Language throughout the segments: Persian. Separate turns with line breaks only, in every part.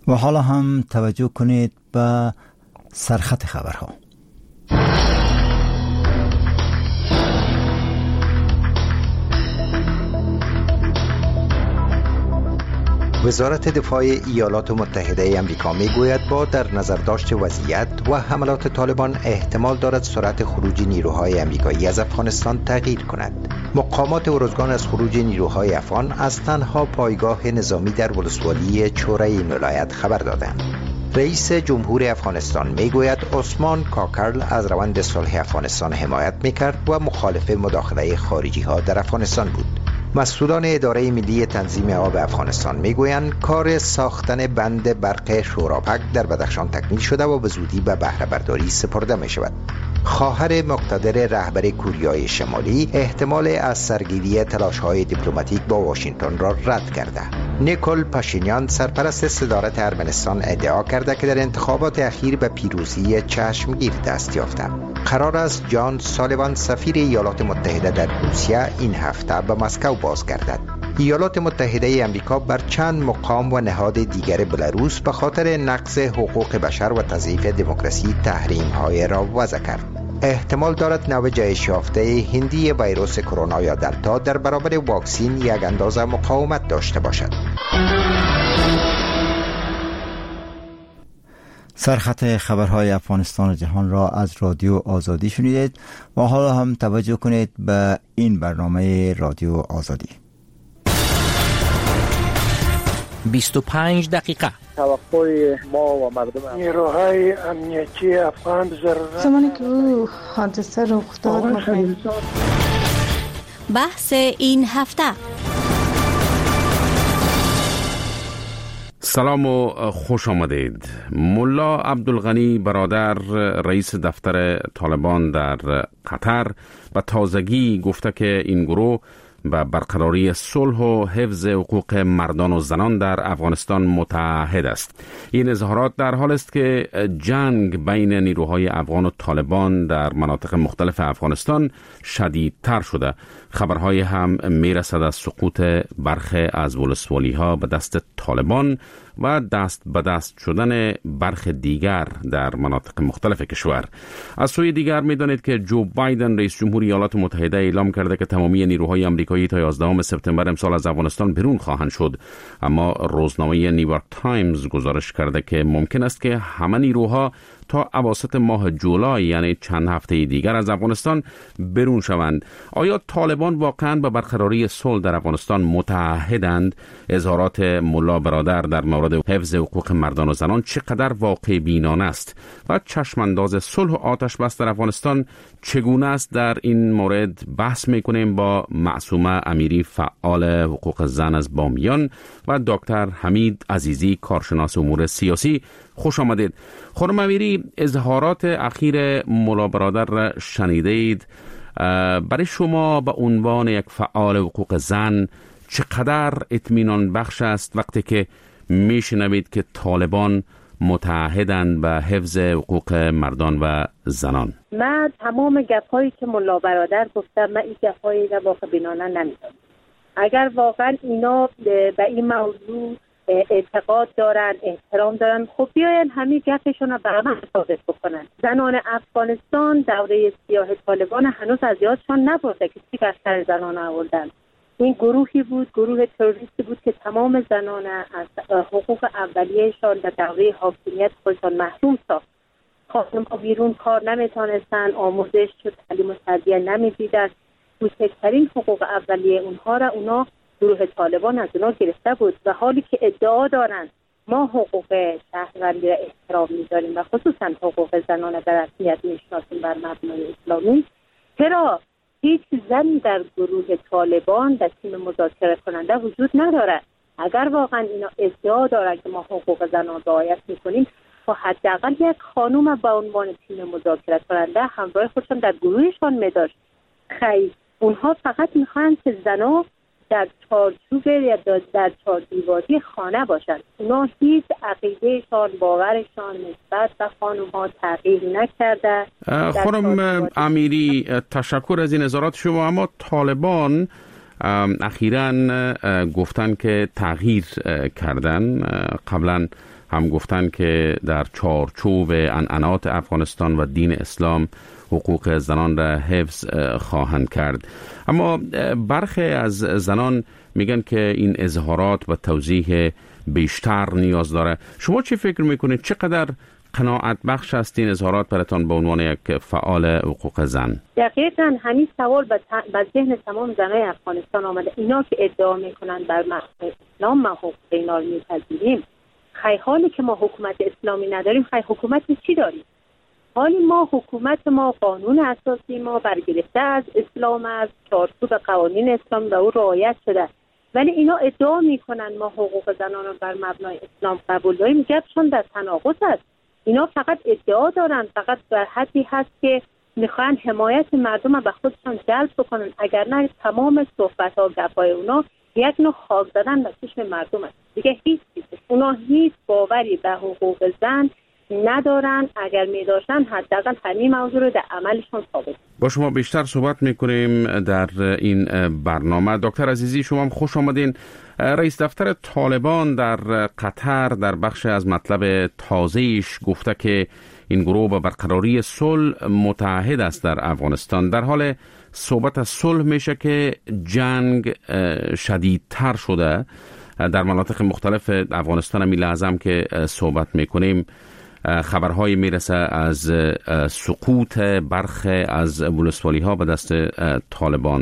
و حالا هم توجه کنید به سرخط خبرها.
وزارت دفاع ایالات متحده آمریکا میگوید با در نظر داشت وضعیت و حملات طالبان احتمال دارد سرعت خروج نیروهای آمریکایی از افغانستان تغییر کند. مقامات ارزگان از خروج نیروهای افغان از تنها پایگاه نظامی در ولسوالی چوره این ولایت خبر دادند. رئیس جمهور افغانستان میگوید عثمان کاکرل از روند صلح افغانستان حمایت میکرد و مخالف مداخله خارجی ها در افغانستان بود. مسئولان اداره ملی تنظیم آب افغانستان میگویند کار ساختن بند برق شورابک در بدخشان تکمیل شده و به زودی به بهره برداری سپرده می شود. خواهر مقتدر رهبر کوریای شمالی احتمال از سرگیری تلاش‌های دیپلماتیک با واشنگتن را رد کرده. نیکول پاشینیان سرپرست صدارت ارمنستان ادعا کرده که در انتخابات اخیر به پیروزی چشمگیر دست یافته. قرار است جان سالیوان سفیر ایالات متحده در روسیه این هفته به مسکو بازگردد. ایالات متحده آمریکا بر چند مقام و نهاد دیگر بلاروس به خاطر نقض حقوق بشر و تضعیف دموکراسی تحریم‌های را وضع کرد. احتمال دارد نوع جهش یافته هندی ویروس کرونا یا دلتا در برابر واکسین یک اندازه مقاومت داشته باشد.
سرخط خبرهای افغانستان و جهان را از رادیو آزادی شنیدید و حالا هم توجه کنید به این برنامه رادیو آزادی.
25 دقیقه
توقع ما و مردم
نیروهای امنیتی افغان
زمانی که او حادثه رخ داد
بحث این هفته.
سلام و خوش آمدید. ملا عبدالغنی برادر رئیس دفتر طالبان در قطر به تازگی گفته که این گروه به برقراری صلح و حفظ حقوق مردان و زنان در افغانستان متعهد است. این اظهارات در حال است که جنگ بین نیروهای افغان و طالبان در مناطق مختلف افغانستان شدیدتر شده. خبرهای هم میرسد از سقوط برخی از ولسوالی ها به دست طالبان و دست به دست شدن برخی دیگر در مناطق مختلف کشور. از سوی دیگر میدانید که جو بایدن رئیس جمهور ایالات متحده اعلام کرده که تمامی نیروهای آمریکایی تا 11 سپتامبر امسال از افغانستان بیرون خواهند شد، اما روزنامه نیویورک تایمز گزارش کرده که ممکن است که همه نیروها تا اواسط ماه جولای یعنی چند هفته دیگر از افغانستان بیرون شوند. آیا طالبان واقعا به برقراری صلح در افغانستان متعهدند؟ اظهارات ملا برادر در مورد حفظ حقوق مردان و زنان چقدر واقع بینانه است و چشمانداز صلح و آتش بس در افغانستان چگونه است؟ در این مورد بحث میکنیم با معصومه امیری فعال حقوق زن از بامیان و دکتر حمید عزیزی کارشناس امور سیاسی. خوش آمدید. خانم امیری، اظهارات اخیر ملا برادر را شنیده اید. برای شما به عنوان یک فعال حقوق زن چقدر اطمینان بخش است وقتی که میشنوید که طالبان متعهدند به حفظ حقوق مردان و زنان؟
من تمام گپ‌هایی که ملا برادر گفتم، من این گپ‌هایی را واقع بینانه نمی‌دونم. اگر واقعا اینا به این موضوع اعتقاد دارن، احترام دارن، خب بیاین همین گپشون رو به عمل ثابت بکنن. زنان افغانستان دوره سیاه طالبان هنوز از یادشان نبرده که چی بستر زنان آوردن. این گروهی بود، گروه تروریستی بود که تمام زنان از حقوق اولیه‌شان در دوره حاکمیت خودشان محروم ساخت. خانم‌ها بیرون کار نمیتونستن، آموزش و تعلیم و تربیت نمیدیدن. کوچکترین حقوق اولیه اونها را اونا گروه طالبان از اونا گرفته بود و حالی که ادعا دارن ما حقوق شهروندی را احترام می‌داریم و خصوصا حقوق زنان را در رسمیت میشناسیم بر مبنای اسلامی، چرا هیچ زنی در گروه طالبان در تیم مذاکره کننده وجود ندارد؟ اگر واقعا اینا ادعا دارن که ما حقوق زنان رعایت می‌کنیم، خب حداقل یک خانم به عنوان تیم مذاکره کننده همراه خودشون در گروهشان می‌داشت. خیر، اونها فقط می‌خواهند که زنان در چارچوب یا در چارچوبی خانه باشند. اونا هیچ عقیدهشان، باورشان نسبت به خانم‌ها تغییر نکرده.
خانم امیری، تشکر از این اظهارات شما. اما طالبان اخیراً گفتن که تغییر کردن. قبلا هم گفتن که در چارچوب عنعنات افغانستان و دین اسلام حقوق زنان را حفظ خواهند کرد، اما برخی از زنان میگن که این اظهارات و توضیح بیشتر نیاز داره. شما چی فکر میکنید؟ چقدر قناعت بخش است این اظهارات براتان به عنوان یک فعال حقوق زن؟
دقیقاً همین سوال به ذهن تمام زنای افغانستان آمده. اینا که ادعا میکنن بر مبنای اسلام ما حقوق اینا رو میپذیریم، خیلی حالی که ما حکومت اسلامی نداریم، خیلی حکومت چی داریم؟ حالی ما حکومت ما، قانون اساسی ما برگرفته از اسلام، از چارچوب قوانین اسلام و او رعایت شده، ولی اینا ادعا میکنن ما حقوق زنان رو بر مبنای اسلام قبول داریم. میگن در تناقض است. اینا فقط ادعا دارن، فقط در حدی هست که میخوان حمایت مردم رو به خودشان جلب بکنن، اگر نه تمام صحبت ها گپای اونا یک نوع خاک زدن به چشم مردم است. دیگه هیچ چیزی اونا هیچ باوری به حقوق زن ندارن. اگر می‌داشتن حداقل همین موضوع رو در عملشون ثابت.
با شما بیشتر صحبت می‌کنیم در این برنامه. دکتر عزیزی، شما هم خوش آمدین. رئیس دفتر طالبان در قطر در بخش از مطلب تازه‌ایش گفته که این گروه به برقراری صلح متعهد است در افغانستان. در حال صحبت از صلح میشه که جنگ شدیدتر شده در مناطق مختلف افغانستان. هم لازم که صحبت میکنیم خبرهایی میرسه از سقوط برخی از ولسوالی ها به دست طالبان.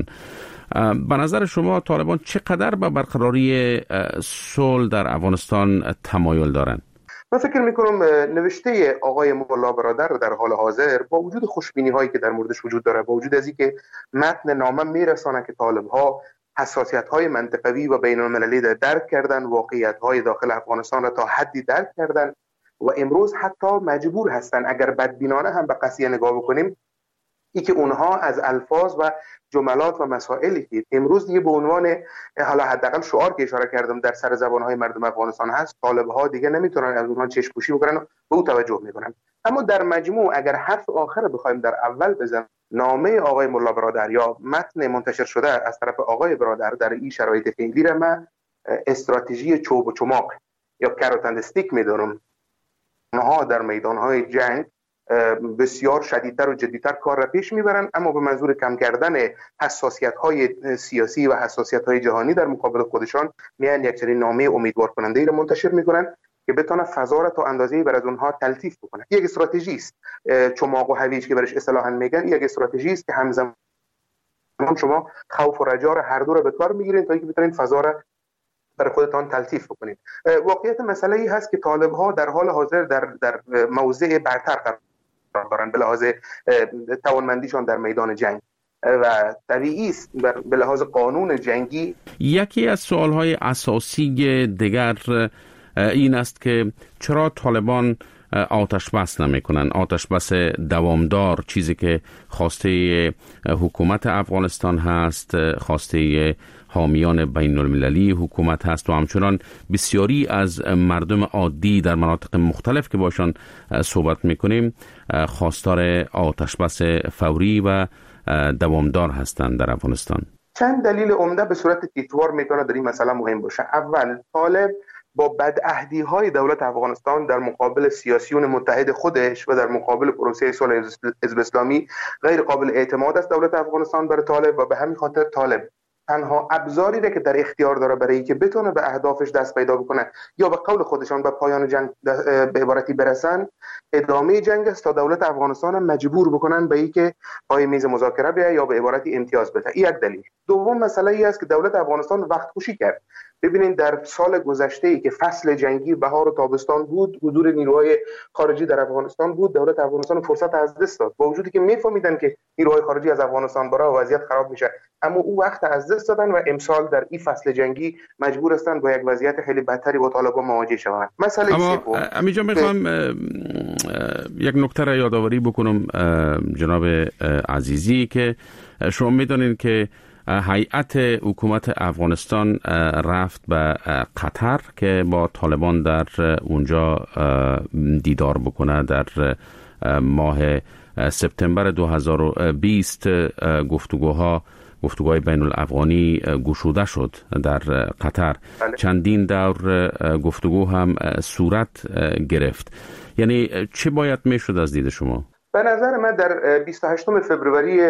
به نظر شما طالبان چقدر به برقراری صلح در افغانستان تمایل دارند؟
من فکر میکنم نوشته آقای مولا برادر در حال حاضر با وجود خوشبینی هایی که در موردش وجود داره، با وجود از اینکه متن نامه میرسانه که طالب ها حساسیت های منطقوی و بین المللی را درک کردن، واقعیت های داخل افغانستان را تا حدی درک کردن و امروز حتی مجبور هستن، اگر بدبینانه هم به قضیه نگاه بکنیم، ای که اونها از الفاظ و جملات و مسائلی که امروز دیگه به عنوان حالا حداقل شعار که اشاره کردم در سر زبانهای مردم افغانستان هست، طالب‌ها دیگه نمیتونن از اونها چشم پوشی بکنن و به او توجه میکنن. اما در مجموع اگر حرف آخر بخوایم در اول بزنیم، نامه آقای مولا برادر یا متن منتشر شده از طرف آقای برادر در این شرایط فعلی را من استراتژی چوب و چماق یا کاروت اند استیک میدونم. اونها در میدانهای جنگ بسیار شدیدتر و جدیتر کار را پیش میبرن، اما به منظور کم کردن حساسیت‌های سیاسی و حساسیت‌های جهانی در مقابل خودشان میان یک چنین نامه امیدوار کننده را منتشر میکنن که بتونه فضا را تا اندازه‌ای بر از اونها تلطیف بکنه. یک استراتژی است، چماق و هویج که برش اصطلاحاً میگن، یک استراتژی است که همزمان شما خوف و رجا را هر دو را به کار میگیرین تا اینکه بتونین فضا را برای خودتان تلطیف بکنید. واقعیت مسئله ای هست که طالب‌ها در حال حاضر در موضع برتر قرار دارن به لحاظ توانمندیشان در میدان جنگ و طبیعی است به لحاظ قانون جنگی.
یکی از سوال‌های اساسی دیگر این است که چرا طالبان آتش بس نمی‌کنن، آتش بس دوامدار، چیزی که خواسته حکومت افغانستان هست، خواسته حامیان بین المللی حکومت هست و همچنان بسیاری از مردم عادی در مناطق مختلف که باشان صحبت میکنیم خواستار آتش بس فوری و دوامدار هستند در افغانستان.
چند دلیل عمده به صورت تیتوار میتونه در این مسئله مهم باشه. اول، طالب با بدعهدی های دولت افغانستان در مقابل سیاسیون متحد خودش و در مقابل پروسه صلح حزب اسلامی غیر قابل اعتماد است دولت افغانستان برای طالب و به همین خاطر طالب تنها ابزاری را که در اختیار داره برای اینکه بتونه به اهدافش دست پیدا بکنه یا به قول خودشان به پایان جنگ به عبارتی برسن، ادامه جنگ است تا دولت افغانستان مجبور بکنن به اینکه پای میز مذاکره بیاید یا به عبارتی امتیاز بده. این یک دلیل. دوم مسئله ای است که دولت افغانستان وقت کشی کرد. ببینید در سال گذشته ای که فصل جنگی بهار و تابستان بود، حضور نیروهای خارجی در افغانستان بود، دولت افغانستان فرصت از دست داد. با وجودی که میفهمیدن که نیروهای خارجی از افغانستان برای وضعیت خراب میشه، اما او وقت از دست دادن و امسال در این فصل جنگی مجبور هستند با یک وضعیت خیلی بدتری با طالبان مواجه شوند. مسئله سوم،
همینجا میخوام یک نکته را یادآوری بکنم جناب عزیزی که شما میدونید که هیئت حکومت افغانستان رفت به قطر که با طالبان در اونجا دیدار بکنه. در ماه سپتامبر 2020 گفتگوها گفتگوهای بین الافغانی گشوده شد در قطر. چندین دور گفتگو هم صورت گرفت. یعنی چه باید میشد از دید شما؟
به نظر من در 28 فوریه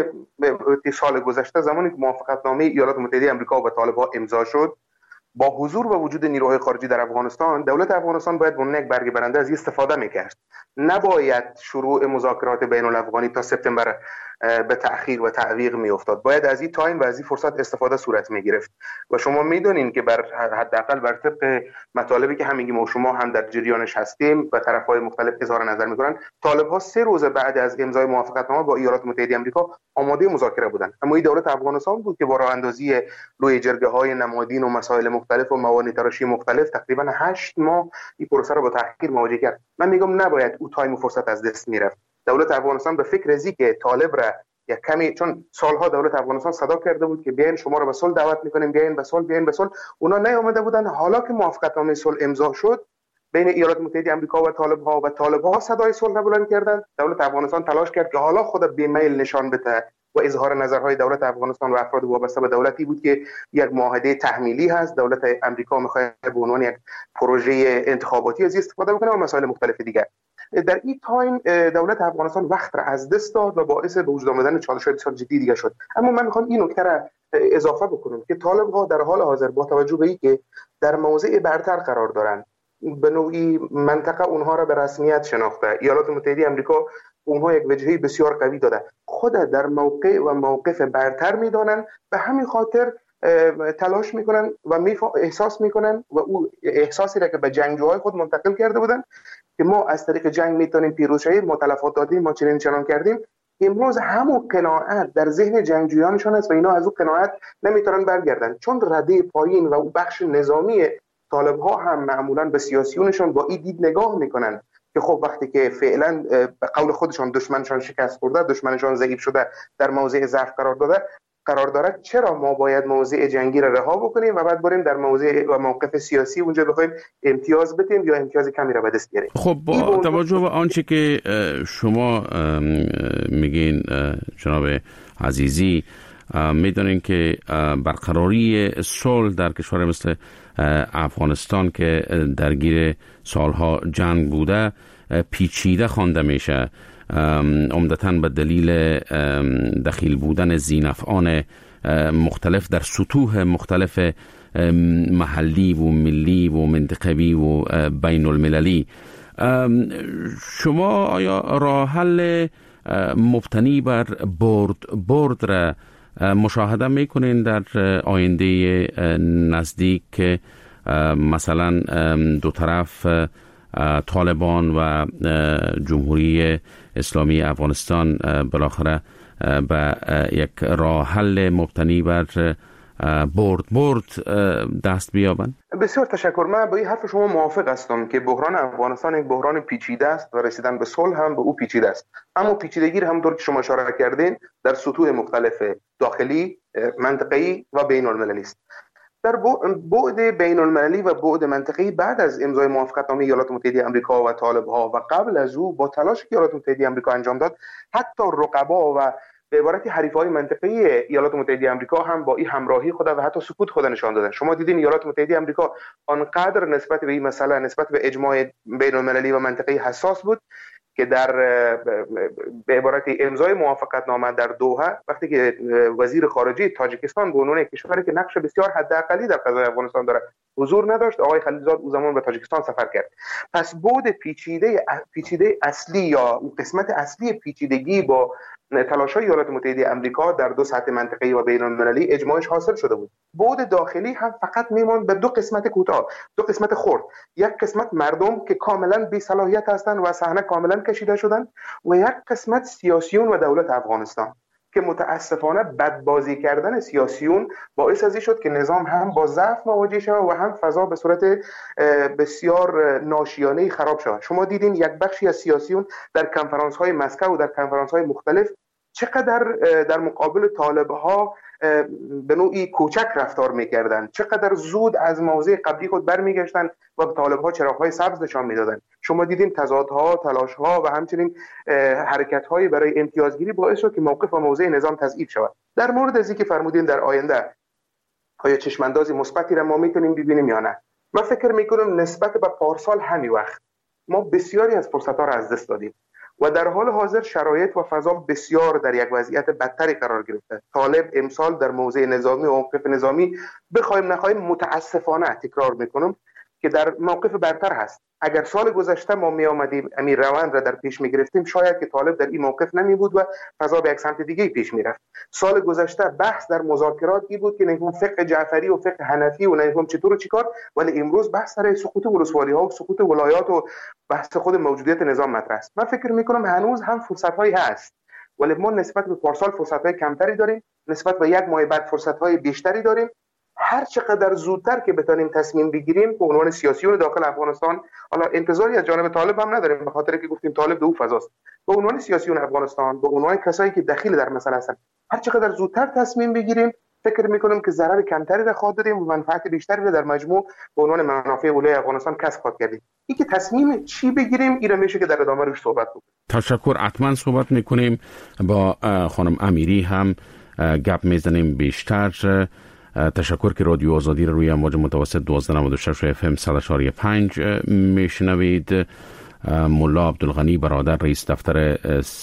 سال گذشته، زمانی که موافقتنامه ایالات متحده آمریکا و طالبان امضا شد، با حضور و وجود نیروهای خارجی در افغانستان، دولت افغانستان باید به عنوان یک برگ برنده از استفاده میکرد. نباید شروع مذاکرات بین الافغانی تا سپتامبر به تأخیر و تعویق میافتاد. باید از این تایم و از این فرصت استفاده صورت میگرفت. و شما میدونین که حداقل بر طبق مطالبی که همگی ما و شما هم در جریانش هستیم و طرفهای مختلف اظهار نظر میکنن، طالب‌ها 3 روز بعد از امضای موافقتنامه با ایالات متحده آمریکا آماده مذاکره بودند. اما این دولت افغانستان بود که با راه اندازی لوی جرگه‌های نمادین و مسائل مختلف و موانع تراشی مختلف تقریبا 8 ماه این پروسه را با تأخیر مواجه کرد. من میگم نباید او تایم و فرصت از دست میرفت. دولت افغانستان به فکر ازی که طالب را یک کمی، چون سالها دولت افغانستان صدا کرده بود که بیاین شما را به صلح دعوت میکنیم، بیاین به صلح، اونا نیامده بودن. حالا که موافقتنامه صلح امضا شد بین ایالات متحده آمریکا و طالب‌ها صدای صلح را بلند کردند. دولت افغانستان تلاش کرد که حالا خود بیمیل نشان بده و اظهار نظرهای دولت افغانستان و افراد وابسته به دولتی بود که یک معاهده تحمیلی هست. دولت آمریکا می‌خواد به عنوان یک پروژه انتخاباتی از استفاده بکنه و مسائل مختلف دیگر. در این تایم دولت افغانستان وقت را از دست داد و باعث به وجود آمدن چالش‌های بسیار جدی دیگه شد. اما من می‌خوام این نکته را اضافه بکنم که طالب‌ها در حال حاضر با توجه به اینکه در موضع برتر قرار دارند، به نوعی منطقه اونها را به رسمیت شناخته، ایالات متحده آمریکا اونها یک وجهه بسیار قوی داده، خود در موقع و موقف برتر میدانند، به همین خاطر تلاش میکنن و احساس میکنن و او احساسی را که به جنگجوهای خود منتقل کرده بودن که ما از طریق جنگ میتونیم پیروز شویم، ما تلفات دادیم، ما چنان کردیم. امروز همون قناعت در ذهن جنگجویانشان است و اینا از اون قناعت نمیتونن برگردن، چون رده پایین و اون بخش نظامی طالب‌ها هم معمولاً به سیاسیونشان با این دید نگاه میکنن که خب وقتی که فعلا به قول خودشان دشمنشان شکست خورده، دشمنشان ضعیف شده، در موضع ضعف قرار دارد، چرا ما باید موضع جنگی را رها بکنیم و بعد بریم در موضع و موقف سیاسی اونجا بخوایم امتیاز بدیم یا امتیاز کمی را به دست بیاریم.
خب با توجه به آنچه که شما میگین جناب عزیزی، میدونین که برقراری صلح در کشور مثل افغانستان که درگیر سالها جنگ بوده پیچیده خوانده میشه، عمدتاً به دلیل دخیل بودن ذی‌نفعان مختلف در سطوح مختلف محلی و ملی و منطقوی و بین المللی. شما آیا راه حل مبتنی بر برد را مشاهده میکنین در آینده نزدیک که مثلا دو طرف طالبان و جمهوری اسلامی افغانستان بالاخره به یک راه حل مبتنی بر برد دست بیابند؟
بسیار تشکر. من با این حرف شما موافق هستم که بحران افغانستان یک بحران پیچیده است و رسیدن به صلح هم به او پیچیده است. اما پیچیدگی هم طور که شما اشاره کردین در سطوح مختلف داخلی، منطقه‌ای و بین المللی است. در بعد بین المللی و بعد منطقه‌ای بعد از امضای موافقتنامه ایالات متحده آمریکا و طالب‌ها و قبل از او با تلاشی که ایالات متحده آمریکا انجام داد، حتی رقبا و به عبارتی حریفای منطقه‌ای ایالات متحده آمریکا هم با این همراهی خود و حتی سکوت خود نشان دادن. شما دیدین ایالات متحده آمریکا آنقدر نسبت به این مسئله، نسبت به اجماع بین المللی و منطقه‌ای حساس بود که در به عبارتی امضای موافقتنامه در دوحه، وقتی که وزیر خارجه تاجیکستان به عنوان کشوری که نقش بسیار حداقلی در قضای افغانستان داره حضور نداشت، آقای خلیلزاد او زمان به تاجیکستان سفر کرد. پس بعد پیچیده اصلی یا قسمت اصلی پیچیدگی با تلاش‌های ایالات متحده آمریکا در دو سطح منطقه‌ای و بین‌المللی اجماعش حاصل شده بود. بعد داخلی هم فقط میموند به دو قسمت کوتاه، دو قسمت خرد. یک قسمت مردم که کاملا بی صلاحیت هستند و صحنه کاملا کشیده شدن، و یک قسمت سیاسیون و دولت افغانستان که متاسفانه بدبازی کردن سیاسیون باعث ازی شد که نظام هم با ضعف مواجه شود و هم فضا به صورت بسیار ناشیانه‌ای خراب شود. شما دیدین یک بخشی از سیاسیون در کنفرانس‌های مسکو و در کنفرانس‌های مختلف چقدر در مقابل طالب‌ها به نوعی کوچک رفتار می‌کردند، چقدر زود از موضع قبلی خود برمیگشتند و به طالب‌ها چراغ‌های سبز نشان می‌دادند. شما دیدین تضادها، تلاش‌ها و همچنین حرکت‌های برای امتیازگیری باعث شد که موقف و موضع نظام تضعیف شود. در مورد از اینکه فرمودین در آینده آیا چشماندازی مثبتی را ما میتونیم ببینیم یا نه، من فکر میکنم نسبت به پارسال همین وقت ما بسیاری از فرصت‌ها را از دست دادیم و در حال حاضر شرایط و فضا بسیار در یک وضعیت بدتری قرار گرفته. طالب امسال در موضع نظامی و موقف نظامی بخوایم نخواهیم متاسفانه تکرار میکنم که در موقف برتر هست. اگر سال گذشته ما می آمدیم امیر روند را در پیش می گرفتیم، شاید که طالب در این موقف نمی بود و فضا به یک سمت دیگه پیش می رفت. سال گذشته بحث در مذاکرات ای بود که نگم فقه جعفری و فقه حنفی و نگم چطور و چیکار، ولی امروز بحث سر سقوط ولسوالی ها و سقوط ولایات و بحث خود موجودیت نظام مطرح است. من فکر می کنم هنوز هم فرصت هایی هست، ولی ما نسبت به پارسال فرصت های کمتری داریم، نسبت به یک ماه بعد فرصت های بیشتری داریم. هر چقدر زودتر که بتونیم تصمیم بگیریم به عنوان سیاسیون داخل افغانستان، حالا انتظاری از جانب طالب هم نداریم به خاطر که گفتیم طالب دو فضاست، به عنوان سیاسیون افغانستان، به عنوان کسایی که دخیل در مسئله هستن، هر چقدر زودتر تصمیم بگیریم فکر میکنم که ضرر کمتری را خواهد دادیم و منفعت بیشتری را در مجموع به عنوان منافع اولای افغانستان کسب خواهد کردیم. این که تصمیم چی بگیریم این میشه که در ادامه روش صحبت کنیم.
تشکر. حتما صحبت میکنیم با خانم امیری هم گپ میزنیم بیشتر. تشکر که رادیو آزادی رو روی امواج متوسط 1296 FM 100.5 میشنوید. ملا عبدالغنی برادر رئیس دفتر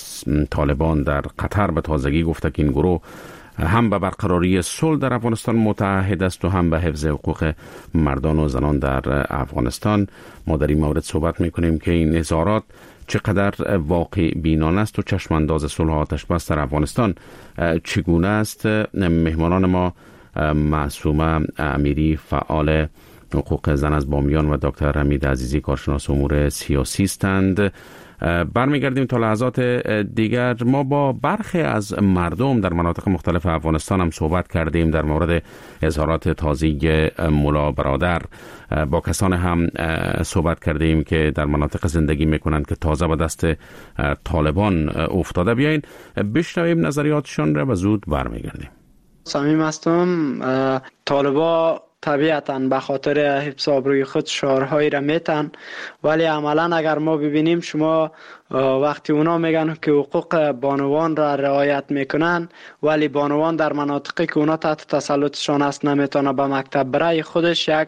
طالبان در قطر به تازگی گفته که این گروه هم به برقراری صلح در افغانستان متعهد است و هم به حفظ حقوق مردان و زنان در افغانستان. ما در این مورد صحبت میکنیم که این اظهارات چقدر واقع بینانه است و چشمانداز صلح و آتش‌بس در افغانستان چگونه است. مهمانان ما معصومه امیری فعال حقوق زن از بامیان و دکتر حمید عزیزی کارشناس امور سیاسی هستند. برمیگردیم تا لحظات دیگر. ما با برخی از مردم در مناطق مختلف افغانستان هم صحبت کردیم در مورد اظهارات تازه ملا برادر. با کسان هم صحبت کردیم که در مناطق زندگی میکنند که تازه به دست طالبان افتاده. بیاین بشنویم نظریاتشان را و زود برمیگردیم.
صمیم هستم. طالبا طبیعتاً به خاطر حفظ آبروی خود شعارهایی را میتن، ولی عملاً اگر ما ببینیم شما وقتی اونا میگن که حقوق بانوان را رعایت میکنن، ولی بانوان در مناطقی که اونا تحت تسلطشان است نمیتونه به مکتب برای خودش یک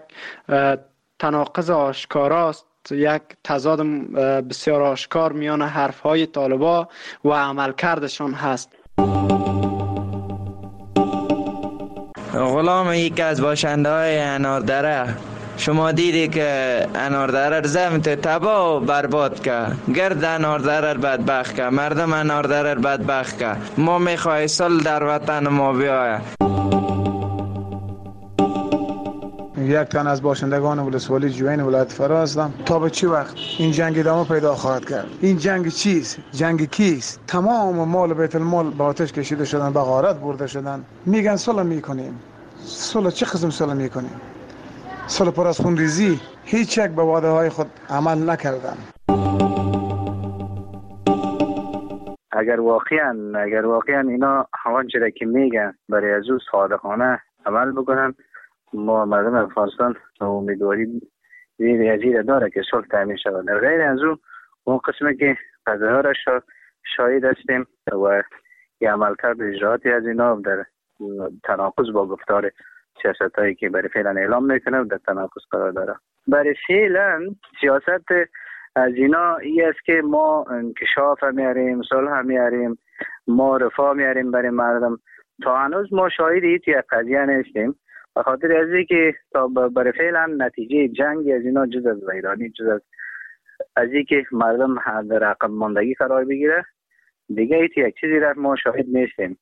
تناقض آشکاراست، یک تضاد بسیار آشکار میان حرفهای طالبا و عملکردشان هست.
غلام یکی از باشنده های اناردره، شما دیدی که اناردره رو زمت تبا و برباد که گرد اناردره رو بدبخت که مردم اناردره رو بدبخت که ما میخواه صلح در وطن ما بیایه.
یک تن از باشندگان ولسوالی جوین ولایت فرا هستم. تا به چی وقت این جنگ ادامه پیدا خواهد کرد؟ این جنگ چیست؟ جنگ کیست؟ تمام مال بیت المال به آتش کشیده شدن، به غارت برده شدن. میگن صلح میکنیم. صلح چه قسم صلح میکنیم؟ صلح پر از خونریزی. هیچ یک به وعده های خود عمل نکردن.
اگر واقعا اینا آنچه که میگن برای از او صادقانه عمل بکنن، ما مردم افغانستان امیدواری زیر داره که صلح تامین شود. در غیر از اون قسمی که قضاها را شاهد هستیم و یه عملکرد اجراعاتی از اینا در تناقض با گفتار سیاست هایی که برای فعلا اعلام میکنه و در تناقض قرار داره. برای فعلا سیاست از اینا این است که ما انکشاف میاریم، صلح میاریم، ما رفاه میاریم برای مردم. تا هنوز ما شاهد هیچ قضیه نیستیم، به خاطر از اینکه تا برای فعلا نتیجه جنگ از اینا جز از ویرانی، جز از اینکه مردم در عقب ماندگی قرار بگیره، دیگه هیچ یک چیزی را ما شاهد نیستیم.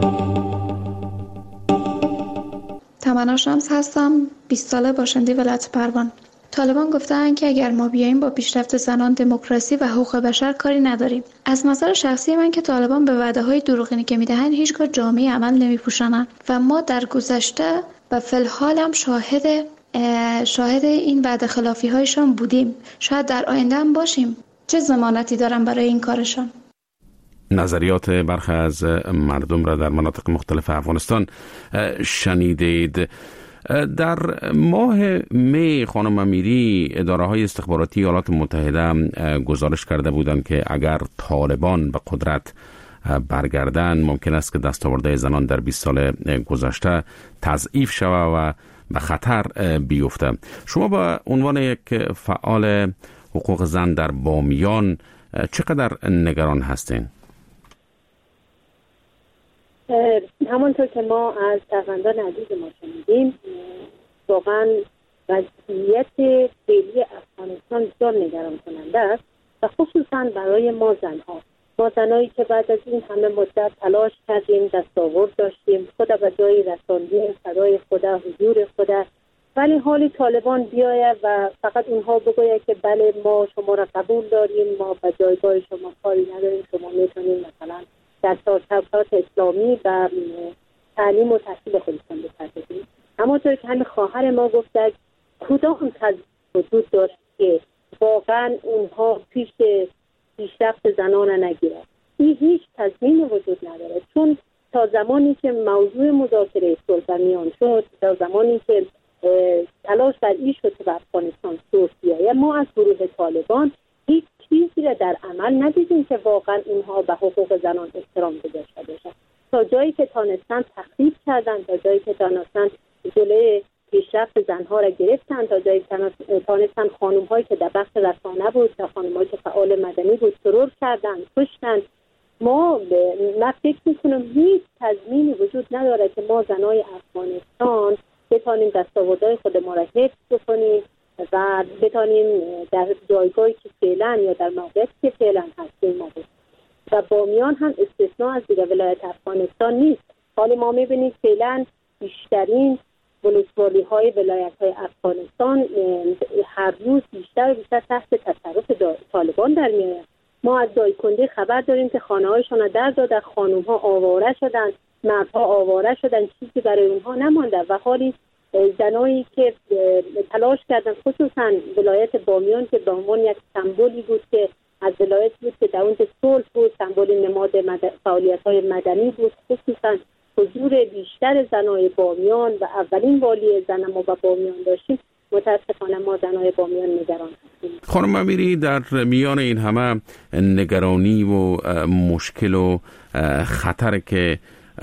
تمنا شمس هستم، 20 ساله، باشنده ولایت پروان. طالبان گفتن که اگر ما بیاییم با پیشرفت زنان، دموکراسی و حقوق بشر کاری نداریم. از نظر شخصی من که طالبان به وعده‌های دروغینی که میدهند هیچگاه جامعه عمل نمیپوشانند و ما در گذشته و فی الحال هم شاهد این وعده خلافی هایشان بودیم. شاید در آینده هم باشیم. چه ضمانتی دارم برای این کارشان؟
نظریات برخی از مردم را در مناطق مختلف افغانستان شنیدید. در ماه می خانم امیری اداره‌های استخباراتی ایالات متحده گزارش کرده بودند که اگر طالبان به قدرت برگردن، ممکن است که دستاوردهای زنان در 20 سال گذشته تضعیف شود و به خطر بیفته. شما با عنوان یک فعال حقوق زن در بامیان چقدر نگران هستین؟
همانطور که ما از شهروندان عزیز ما شنیدیم، واقعا وضعیت فعلی افغانستان بسیار نگران کننده است و خصوصا برای ما زنهایی که بعد از این همه مدت تلاش کردیم، دستاورد داشتیم، خود به جایی رساندیم، صدای خود، حضور خود، ولی حالی طالبان بیاید و فقط اونها بگوید که بله ما شما را قبول داریم، ما به جایگاه شما کاری نداریم، شما میتونید مثلا در چارچوبات اسلامی و تعلیم و تحصیل خودتان بپردازید. همونطور که همین خواهر ما گفته، کدام وجود داشت که واقعا اونها پیشرفت زنان نگیرد؟ این هیچ تضمین وجود نداره، چون تا زمانی که موضوع مذاکره صلح در میان شد، تا زمانی که تلاش بر این شد که به افغانستان صلح بیاید، ما از گروه طالبان هیچ چیزی را در عمل ندیدیم که واقعا اینها به حقوق زنان احترام گذاشته باشند. تا جایی که تانستن تخریب کردن، تا جایی که تانستن جلوی پیشرفت زنها را گرفتن، تا جایی که تانستن خانم‌هایی که در بخش رسانه بود، تا خانم‌هایی که فعال مدنی بود ترور کردن، کشتن. من فکر می‌کنم هیچ تضمینی وجود نداره که ما زنای افغانستان بتانیم دستاوردهای خود ما را حفظ بکنیم و بتانیم در جایگاهی که فعلا یا در موقعیتی که فعلا هستیم ما بود. و بامیان هم استثناء از دیگر ولایت افغانستان نیست. حالا ما می‌بینیم فعلا بیشترین ولسوالی‌های ولایت‌های افغانستان هر روز بیشتر و بیشتر تحت تصرف طالبان در میاد. ما از دایکنده خبر داریم که خانه‌هایشان را در دادن، خانم‌ها آواره شدن، مردها آواره شدن، چیزی برای اونها نمانده و حالی زنایی که تلاش کردن، خصوصا ولایت بامیان که به عنوان یک سمبولی بود که از ولایت بود که در اونجا صلح بود، سمبول نماد فعالیت‌های مدنی بود، خصوصا حضور بیشتر زنای بامیان و اولین والی زن ما به بامیان داشتیم. متاسفانه ما زنای بامیان نگران هستیم.
خانم امیری، در میان این همه نگرانی و مشکل و خطر که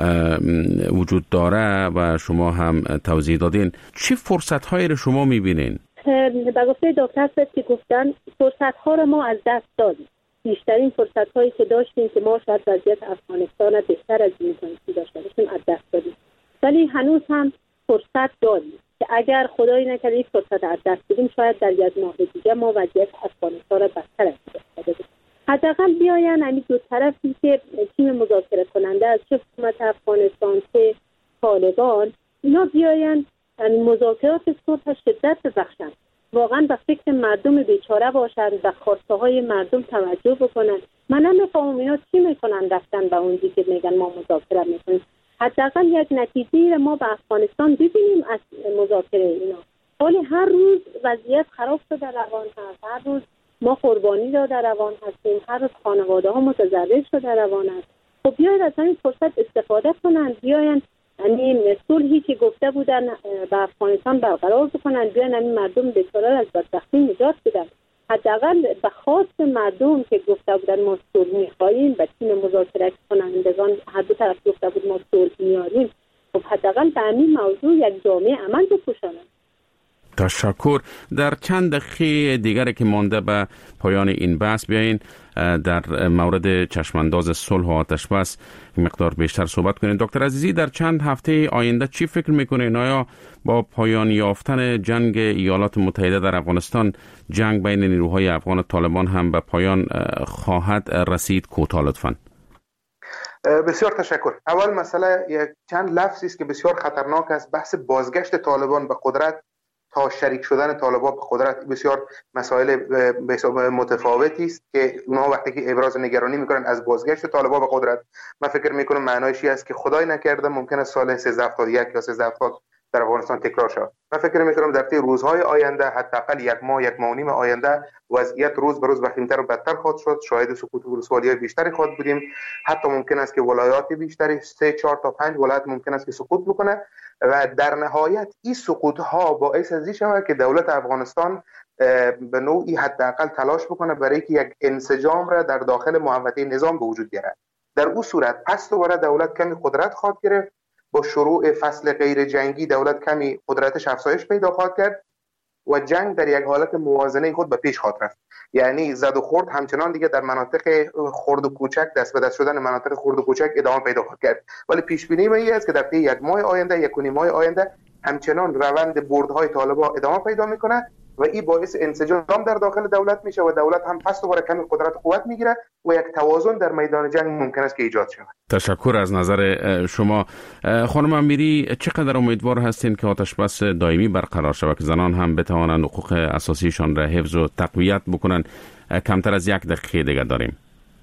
وجود داره و شما هم توضیح دادین، چه فرصت‌هایی رو شما می‌بینین؟
به گفته دکتر صاحب که گفتن فرصت‌ها رو ما از دست دادیم. بیشترین فرصت‌هایی که داشتیم که ما شاید وضعیت افغانستان را بهتر از این داشته باشیم از دست دادیم. ولی هنوز هم فرصت داریم که اگر خدایی نکرده این فرصت از دست بدیم، شاید در یک ماه دیگه ما وضعیت افغانستان را بدتر از این داشته. حداقل بیاین همین دو طرفی که تیم مذاکره کننده از چه حکومت افغانستان چه طالبان، اینا بیاین مذاکرات صلح شدت ببخشند، واقعا به فکر مردم بیچاره باشند و خواسته های مردم توجه بکنن. من نمیفهمم اینا چی میکنن رفتن به اونجی که میگن ما مذاکره میکنیم. حداقل یک نتیجه ما به افغانستان ببینیم از مذاکره اینا. ولی هر روز وضعیت خراب شده روان هست، هر روز ما قربانی داده روان هستیم، هر روز خانواده ها متضرر شده روان است. خب بیاید از این فرصت استفاده کنن، بیاین یعنی صلحی که گفته بودن به افغانستان برقرار بکنن، بیاین این مردم بیچاره از بدبختی نجات بدن. حداقل به خواست مردم که گفته بودن ما صلح می‌خوایم، به تیم مذاکره کنندگان هر دو طرف گفته بود ما صلح میاریم، خب حداقل به همین موضوع یک جامعه عمل بپوشانن.
تشکر. در چند دقیقه دیگری که مانده به پایان این بحث بیاین در مورد چشمانداز صلح و آتش‌بس مقدار بیشتر صحبت کنین. دکتر عزیزی، در چند هفته آینده چی فکر میکنین؟ آیا با پایان یافتن جنگ ایالات متحده در افغانستان جنگ بین نیروهای افغان و طالبان هم به پایان خواهد رسید؟ کوتاه لطفاً.
بسیار تشکر. اول مسئله یک چند لفظی است که بسیار خطرناک است، بحث بازگشت طالبان به قدرت تا شریک شدن طالبان به قدرت. بسیار مسائل متفاوتی است که اونها وقتی که ابراز نگرانی میکنن از بازگشت طالبان به قدرت، من فکر میکنم معنایش این است که خدای نکرده ممکن است سال 1371 یا 1370 در افغانستان تکرار شود. من فکر میکنم در طی روزهای آینده، حداقل یک ماه و نیم آینده، وضعیت روز به روز وخیمتر و بدتر خواهد شد. شاهد سقوط ولسوالی‌های بیشتری خواهد بودیم. حتی ممکن است که ولایات بیشتری 3 4 تا 5 ولایت ممکن است که سقوط بکنه و در نهایت این سقوط ها باعث از این شود که دولت افغانستان به نوعی حداقل تلاش بکنه برای که یک انسجام را در داخل محوطه نظام به وجود بیاره. در او صورت پس دوباره دولت کمی قدرت خواهد گرفت. با شروع فصل غیر جنگی دولت کمی قدرتش افزایش پیدا خواهد کرد و جنگ در یک حالت موازنه خود به پیش خواهد رفت. یعنی زد و خورد همچنان دیگه در مناطق خرد و کوچک، دست به دست شدن مناطق خرد و کوچک ادامه پیدا خواهد کرد. ولی پیش بینی من این است که در طی یک ماه آینده، یک و نیم ماه آینده همچنان روند بردهای طالبان ادامه پیدا میکنه و این باعث انسجام در داخل دولت میشه و دولت هم پس دوباره کمی قدرت قوت میگیره و یک توازن در میدان جنگ ممکن است که ایجاد شود. تشکر
از نظر شما. خانم امیری، چقدر امیدوار هستین که آتش بس دائمی برقرار شود که زنان هم بتوانند حقوق اساسیشان را حفظ و تقویت بکنن؟ کمتر از 1 دقیقه دیگه داریم.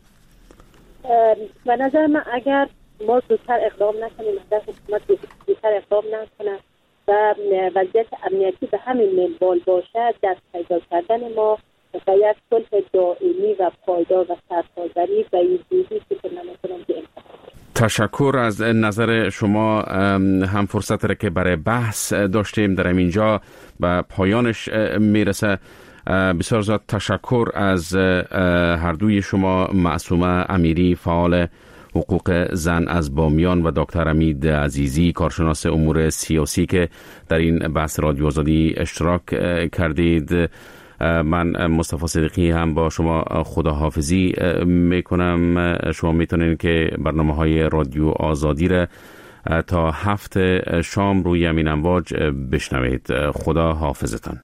به نظر من اگر ما زودتر اقدام نکنیم، اگر حکومت زودتر اقدام نکنه و وضعیت امنیتی به همین منوال باشد، دست پیدا کردن ما و یک صلح دائمی و پایدار و سرتاسری و این چیزی که نمی‌تونم که
تشکر از نظر شما. هم فرصت را که برای بحث داشتیم در اینجا به پایانش میرسه. بسیار زیاد تشکر از هر دوی شما، معصومه امیری فعال حقوق زن از بامیان و دکتر امید عزیزی کارشناس امور سیاسی که در این بحث رادیو آزادی اشتراک کردید. من مصطفی صدیقی هم با شما خداحافظی میکنم. شما میتونید که برنامه‌های رادیو آزادی را تا 7 شام روی همین امواج بشنوید. خدا حافظتان.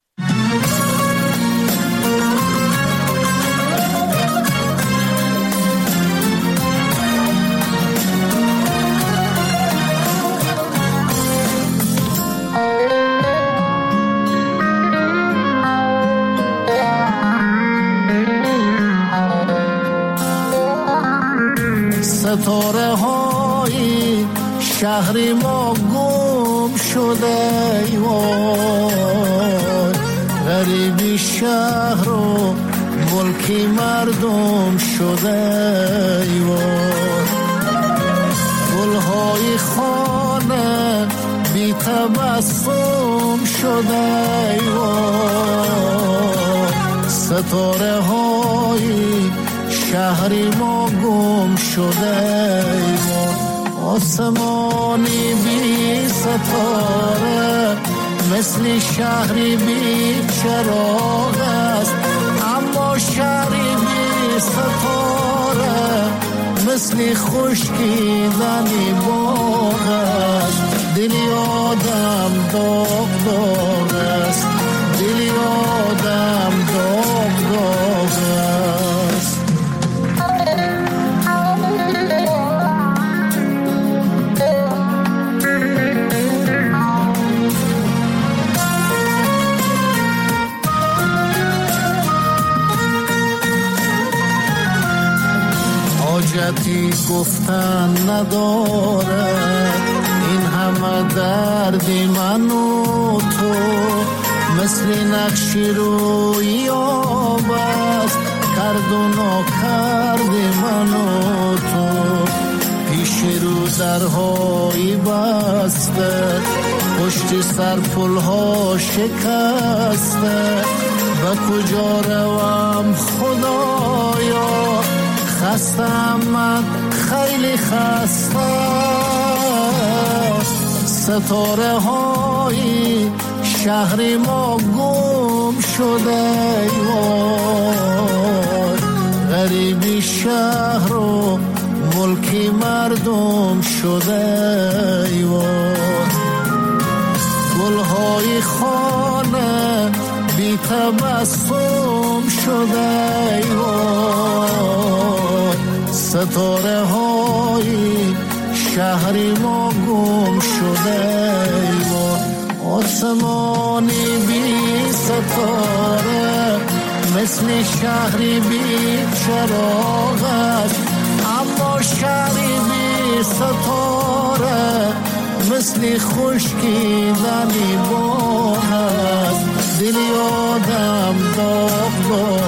ستاره های شهری ما گم شده وای، غریبی شهر و ملکی مردم شده وای، گلهای خانه بی تبسم شده وای، ستاره های شهری ما گم شده آسمانی بی ستاره مثل شهری بی چراغ است، اما شهری بی ستاره مثل خشکیدنی باغ است. دلی آدم داغ داغ است، دلی آدم داغ داغ است. حاجتی گفتن نداره این همه دردی من و تو، مثل نقشی روی آب است کرد و ناکردی من و تو. پیش رو درهایی بسته پشت سر پلها شکسته، به کجا روم خدایا خستم من خیلی خسته. ستاره های شهری ما گم شده وای، غریبی شهر و ملکی مردم شده وای، گلهای خانه بی تبسم شده وای، ستاره های شهری ما گم شده وای، آسمانی بی ستاره مثل شهری بی چراغ است، اما شهری بی ستاره مثل خشکیدنی باغ است. دلی آدم داغ داغ